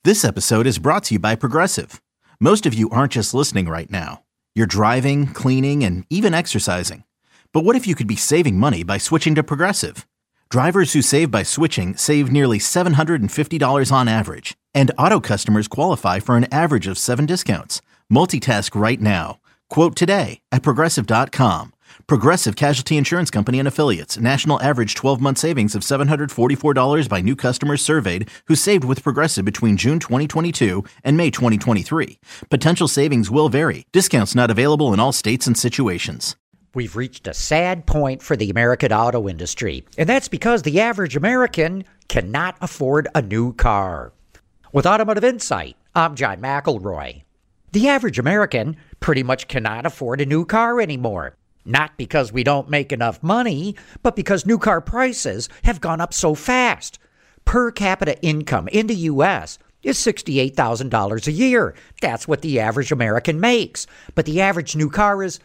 This episode is brought to you by Progressive. Most of you aren't just listening right now. You're driving, cleaning, and even exercising. But what if you could be saving money by switching to Progressive? Drivers who save by switching save nearly $750 on average. And auto customers qualify for an average of 7 discounts. Multitask right now. Quote today at Progressive.com. Progressive Casualty Insurance Company and Affiliates. National average 12-month savings of $744 by new customers surveyed who saved with Progressive between June 2022 and May 2023. Potential savings will vary. Discounts not available in all states and situations. We've reached a sad point for the American auto industry, and that's because the average American cannot afford a new car. With Automotive Insight, I'm John McElroy. The average American pretty much cannot afford a new car anymore. Not because we don't make enough money, but because new car prices have gone up so fast. Per capita income in the U.S. is $68,000 a year. That's what the average American makes. But the average new car is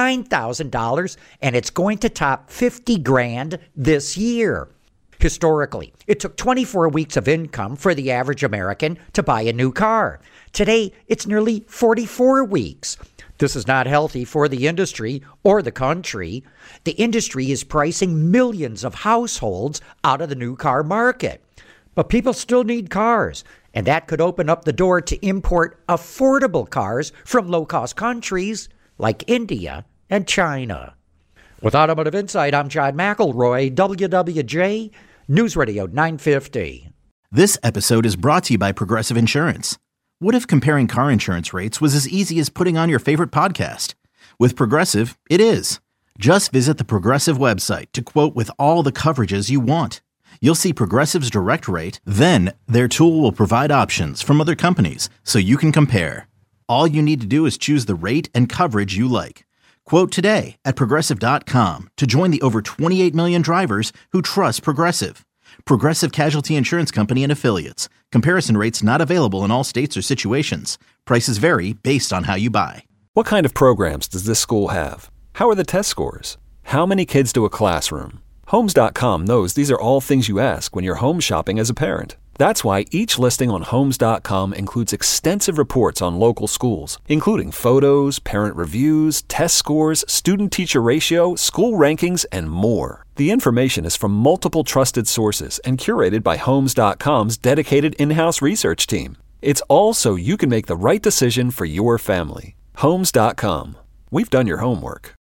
$49,000, and it's going to top $50,000 this year. Historically, it took 24 weeks of income for the average American to buy a new car. Today, it's nearly 44 weeks. This is not healthy for the industry or the country. The industry is pricing millions of households out of the new car market. But people still need cars, and that could open up the door to import affordable cars from low-cost countries like India and China. With Automotive Insight, I'm John McElroy, WWJ News Radio 950. This episode is brought to you by Progressive Insurance. What if comparing car insurance rates was as easy as putting on your favorite podcast? With Progressive, it is. Just visit the Progressive website to quote with all the coverages you want. You'll see Progressive's direct rate, then their tool will provide options from other companies so you can compare. All you need to do is choose the rate and coverage you like. Quote today at Progressive.com to join the over 28 million drivers who trust Progressive. Progressive Casualty Insurance Company and Affiliates. Comparison rates not available in all states or situations. Prices vary based on how you buy. What kind of programs does this school have? How are the test scores? How many kids to a classroom? Homes.com knows these are all things you ask when you're home shopping as a parent. That's why each listing on Homes.com includes extensive reports on local schools, including photos, parent reviews, test scores, student-teacher ratio, school rankings, and more. The information is from multiple trusted sources and curated by Homes.com's dedicated in-house research team. It's all so you can make the right decision for your family. Homes.com. We've done your homework.